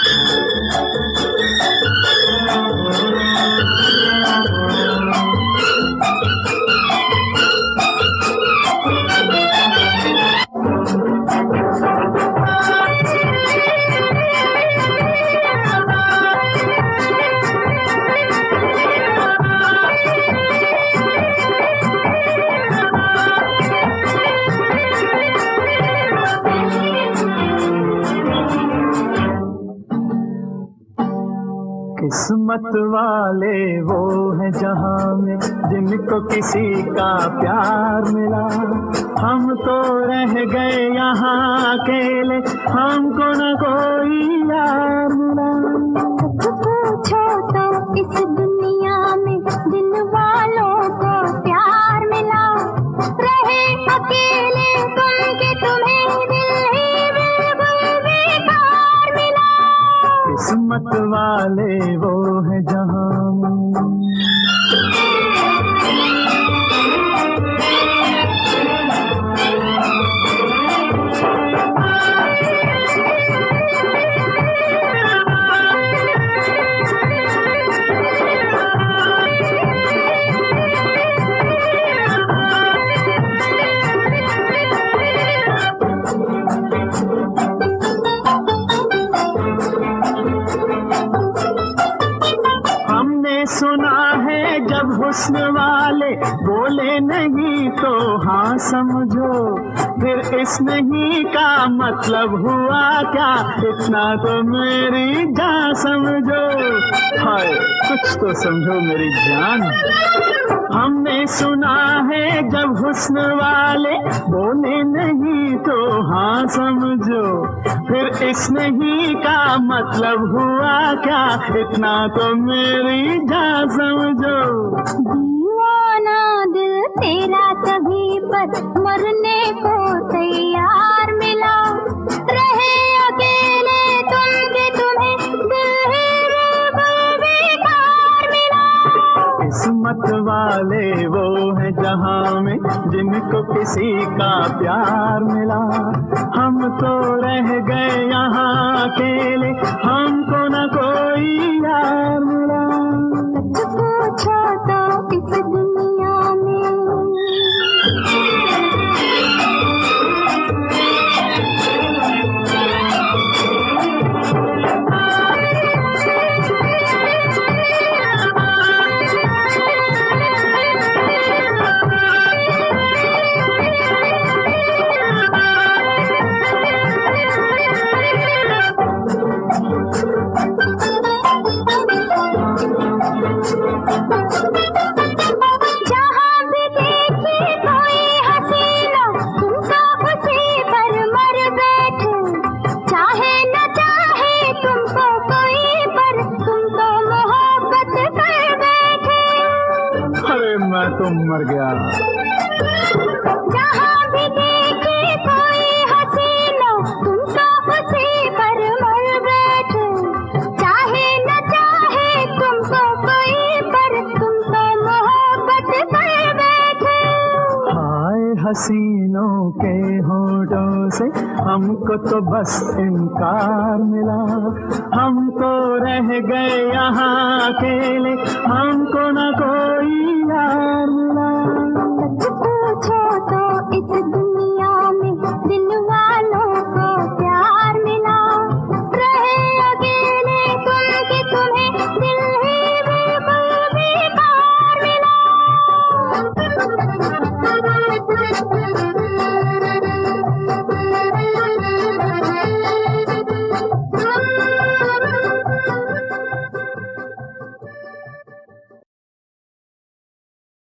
किस्मत वाले वो है जहां में जिनको किसी का प्यार मिला। हम तो रह गए यहाँ अकेले, हमको न कोई यार मिला। पूछो तो इस दुनिया में दिल वालों को प्यार मिला। रहे अकेले तुम कि तुम्हें दिल ही बिल्कुल बेकार मिला। किस्मत वाले वो है जहां में। सुना है जब हुस्न वाले बोले नहीं तो हाँ समझो, फिर इस नहीं का मतलब हुआ क्या, इतना तो मेरी जान समझो। हाय कुछ तो समझो मेरी जान। हमने सुना है जब हुस्न वाले बोले नहीं तो हाँ समझो, फिर इस नहीं का मतलब हुआ क्या, इतना तो मेरी जान समझो। दीवाना दिल तेरा कभी पर मरने को तैयार मिला। रहे अकेले तुम कि तुम्हें दिल ही बिल्कुल बेकार मिला। किस्मत वाले वो है जहां में जिनको किसी का प्यार मिला। हम तो रह गए यहाँ अकेले, हमको न कोई यार मिला। पूछो तो इस दुनिया में। मैं तो मर गया। जहाँ भी देखे कोई हसीना तुम तो उसी पर मर बैठे। चाहे न चाहे तुमको कोई पर तुम तो मोहब्बत कर बैठे। हाय हसीनों के होठों से हमको तो बस इनकार मिला। हम तो रह गए यहाँ अकेले, हमको न कोई यार मिला। पूछो तो इस दुनिया में दिल